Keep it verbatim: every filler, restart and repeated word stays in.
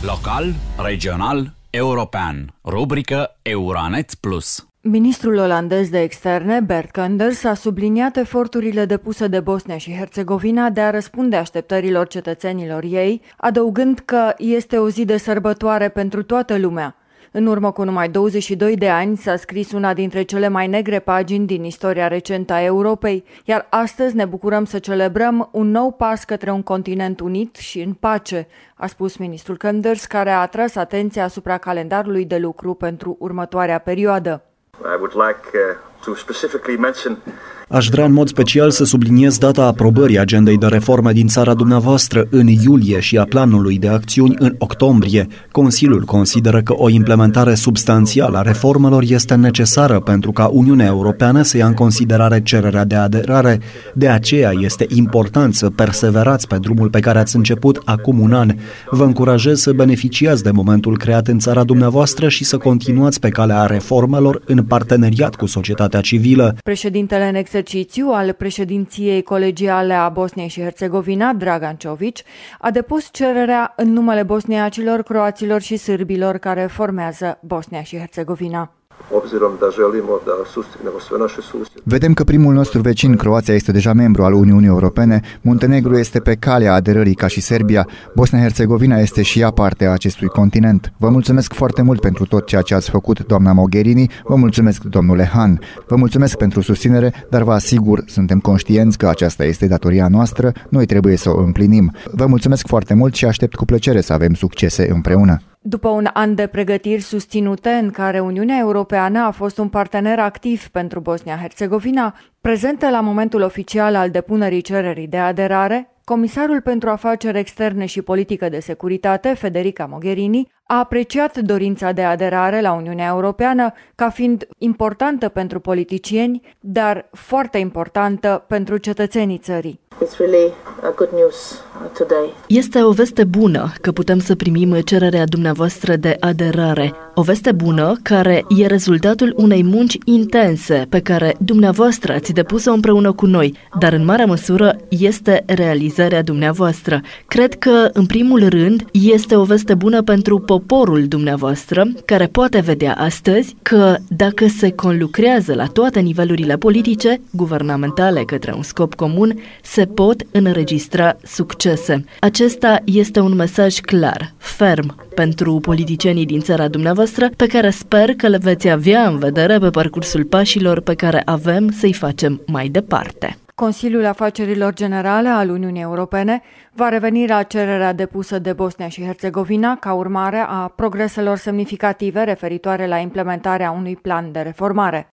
Local, regional, european. Rubrică Euranet Plus. Ministrul olandez de externe, Bert Koenders, a subliniat eforturile depuse de Bosnia și Herțegovina de a răspunde așteptărilor cetățenilor ei, adăugând că este o zi de sărbătoare pentru toată lumea. În urmă cu numai douăzeci și doi de ani s-a scris una dintre cele mai negre pagini din istoria recentă a Europei, iar astăzi ne bucurăm să celebrăm un nou pas către un continent unit și în pace, a spus ministrul Koenders, care a atras atenția asupra calendarului de lucru pentru următoarea perioadă. I would like uh, to specifically mention Aș vrea în mod special să subliniez data aprobării agendei de reforme din țara dumneavoastră în iulie și a planului de acțiuni în octombrie. Consiliul consideră că o implementare substanțială a reformelor este necesară pentru ca Uniunea Europeană să ia în considerare cererea de aderare. De aceea este important să perseverați pe drumul pe care ați început acum un an. Vă încurajez să beneficiați de momentul creat în țara dumneavoastră și să continuați pe calea reformelor în parteneriat cu societatea civilă. Președintele în exercițiu al președinției colegiale a Bosniei și Herțegovina, Dragan Čović, a depus cererea în numele bosniacilor, croaților și sârbilor care formează Bosnia și Herțegovina. Vedem că primul nostru vecin, Croația, este deja membru al Uniunii Europene, Muntenegru este pe calea aderării ca și Serbia, Bosnia-Herțegovina este și ea parte a acestui continent. Vă mulțumesc foarte mult pentru tot ceea ce ați făcut, doamna Mogherini, vă mulțumesc, domnule Han, vă mulțumesc pentru susținere, dar vă asigur, suntem conștienți că aceasta este datoria noastră, noi trebuie să o împlinim. Vă mulțumesc foarte mult și aștept cu plăcere să avem succese împreună. După un an de pregătiri susținute în care Uniunea Europeană a fost un partener activ pentru Bosnia-Herțegovina, prezentă la momentul oficial al depunerii cererii de aderare, Comisarul pentru Afaceri Externe și Politică de Securitate, Federica Mogherini, a apreciat dorința de aderare la Uniunea Europeană ca fiind importantă pentru politicieni, dar foarte importantă pentru cetățenii țării. Este o veste bună că putem să primim cererea dumneavoastră de aderare. O veste bună care e rezultatul unei munci intense pe care dumneavoastră ați depus-o împreună cu noi, dar în mare măsură este realizarea dumneavoastră. Cred că, în primul rând, este o veste bună pentru poporul dumneavoastră, care poate vedea astăzi că dacă se conlucrează la toate nivelurile politice, guvernamentale către un scop comun, se pot înregistra succese. Acesta este un mesaj clar, ferm, pentru politicienii din țara dumneavoastră, pe care sper că le veți avea în vedere pe parcursul pașilor pe care avem să-i facem mai departe. Consiliul Afacerilor Generale al Uniunii Europene va reveni la cererea depusă de Bosnia și Herțegovina ca urmare a progreselor semnificative referitoare la implementarea unui plan de reformare.